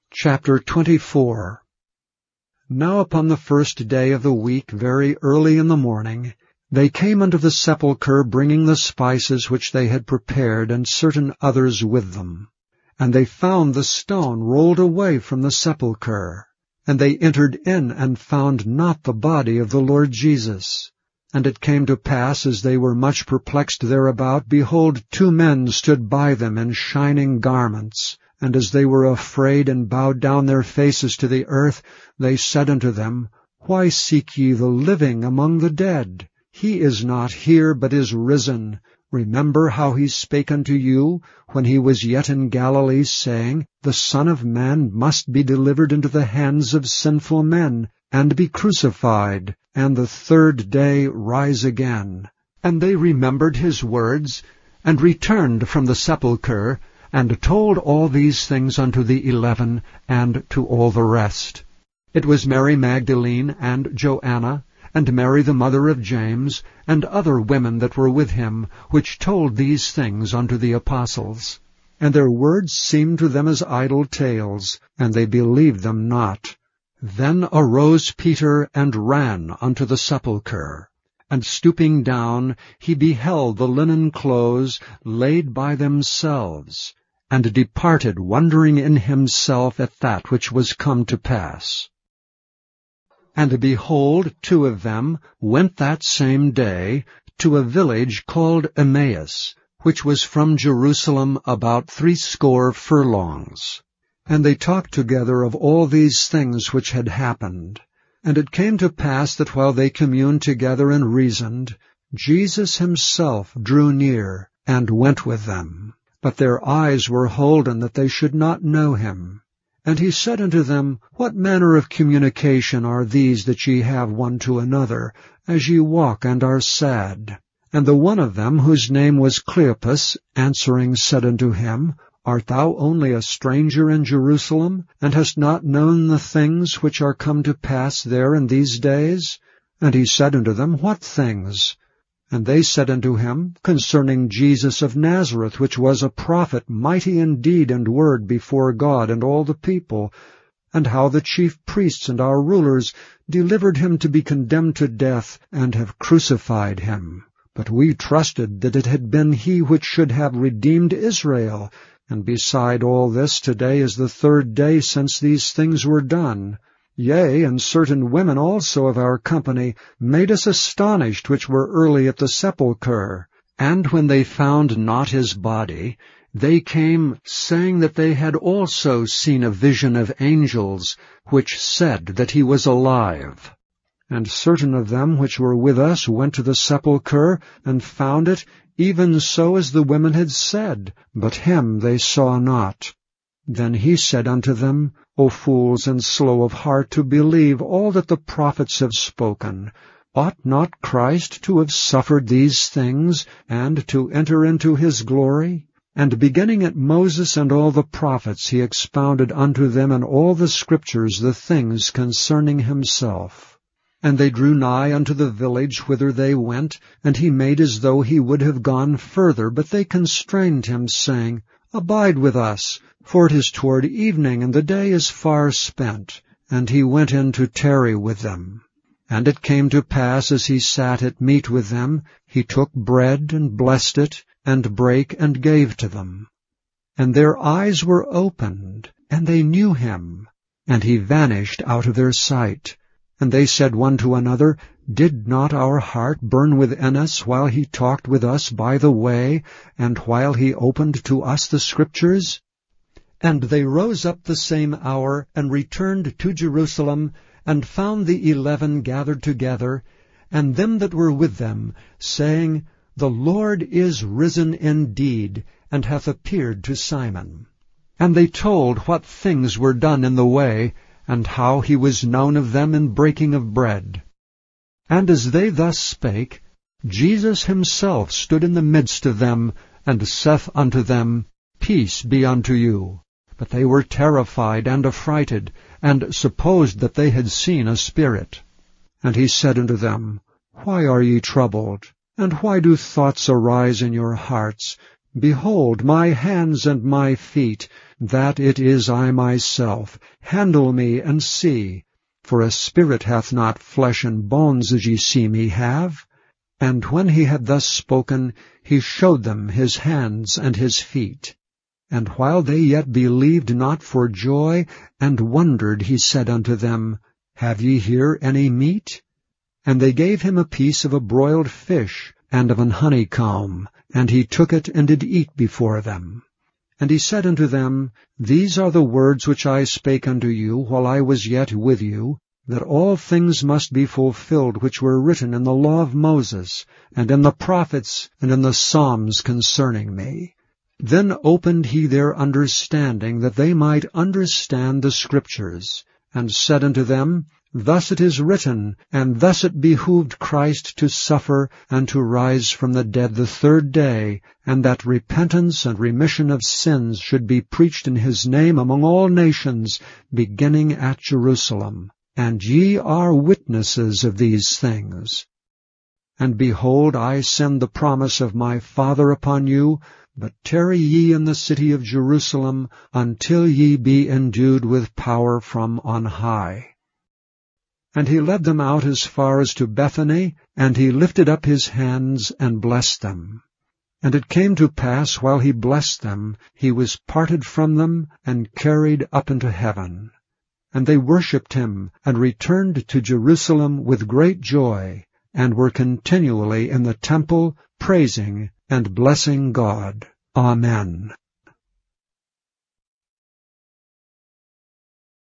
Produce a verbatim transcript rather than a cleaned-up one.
Chapter twenty-four. Now upon the first day of the week, very early in the morning, they came unto the sepulchre, bringing the spices which they had prepared, and certain others with them. And they found the stone rolled away from the sepulchre. And they entered in, and found not the body of the Lord Jesus. And it came to pass, as they were much perplexed thereabout, behold, two men stood by them in shining garments. And as they were afraid, and bowed down their faces to the earth, they said unto them, Why seek ye the living among the dead? He is not here, but is risen. Remember how he spake unto you, when he was yet in Galilee, saying, The Son of Man must be delivered into the hands of sinful men, and be crucified, and the third day rise again. And they remembered his words, and returned from the sepulchre, and told all these things unto the eleven, and to all the rest. It was Mary Magdalene, and Joanna, and Mary the mother of James, and other women that were with him, which told these things unto the apostles. And their words seemed to them as idle tales, and they believed them not. Then arose Peter, and ran unto the sepulchre. And stooping down, he beheld the linen clothes laid by themselves, and departed, wondering in himself at that which was come to pass. And behold, two of them went that same day to a village called Emmaus, which was from Jerusalem about threescore furlongs. And they talked together of all these things which had happened. And it came to pass that while they communed together and reasoned, Jesus himself drew near, and went with them. But their eyes were holden that they should not know him. And he said unto them, What manner of communication are these that ye have one to another, as ye walk and are sad? And the one of them, whose name was Cleopas, answering said unto him, Art thou only a stranger in Jerusalem, and hast not known the things which are come to pass there in these days? And he said unto them, What things? And they said unto him, Concerning Jesus of Nazareth, which was a prophet, mighty in deed and word before God and all the people, and how the chief priests and our rulers delivered him to be condemned to death, and have crucified him. But we trusted that it had been he which should have redeemed Israel. And beside all this, today is the third day since these things were done. Yea, and certain women also of our company made us astonished, which were early at the sepulchre. And when they found not his body, they came, saying that they had also seen a vision of angels, which said that he was alive. And certain of them which were with us went to the sepulchre, and found it even so as the women had said, but him they saw not. Then he said unto them, O fools, and slow of heart to believe all that the prophets have spoken, ought not Christ to have suffered these things, and to enter into his glory? And beginning at Moses and all the prophets, he expounded unto them in all the Scriptures the things concerning himself. And they drew nigh unto the village whither they went, and he made as though he would have gone further, but they constrained him, saying, Abide with us, for it is toward evening, and the day is far spent. And he went in to tarry with them. And it came to pass, as he sat at meat with them, he took bread, and blessed it, and brake, and gave to them. And their eyes were opened, and they knew him, and he vanished out of their sight. And they said one to another, Did not our heart burn within us while he talked with us by the way, and while he opened to us the Scriptures? And they rose up the same hour, and returned to Jerusalem, and found the eleven gathered together, and them that were with them, saying, The Lord is risen indeed, and hath appeared to Simon. And they told what things were done in the way, and how he was known of them in breaking of bread. And as they thus spake, Jesus himself stood in the midst of them, and saith unto them, Peace be unto you. But they were terrified and affrighted, and supposed that they had seen a spirit. And he said unto them, Why are ye troubled? And why do thoughts arise in your hearts? Behold my hands and my feet, that it is I myself. Handle me and see, for a spirit hath not flesh and bones as ye see me have. And when he had thus spoken, he showed them his hands and his feet. And while they yet believed not for joy, and wondered, he said unto them, Have ye here any meat? And they gave him a piece of a broiled fish, and of an honeycomb, and he took it and did eat before them. And he said unto them, These are the words which I spake unto you while I was yet with you, that all things must be fulfilled which were written in the law of Moses, and in the prophets, and in the Psalms concerning me. Then opened he their understanding, that they might understand the Scriptures, and said unto them, Thus it is written, and thus it behooved Christ to suffer, and to rise from the dead the third day, and that repentance and remission of sins should be preached in his name among all nations, beginning at Jerusalem. And ye are witnesses of these things. And behold, I send the promise of my Father upon you, but tarry ye in the city of Jerusalem, until ye be endued with power from on high. And he led them out as far as to Bethany, and he lifted up his hands and blessed them. And it came to pass, while he blessed them, he was parted from them, and carried up into heaven. And they worshipped him, and returned to Jerusalem with great joy, and were continually in the temple, praising and blessing God. Amen.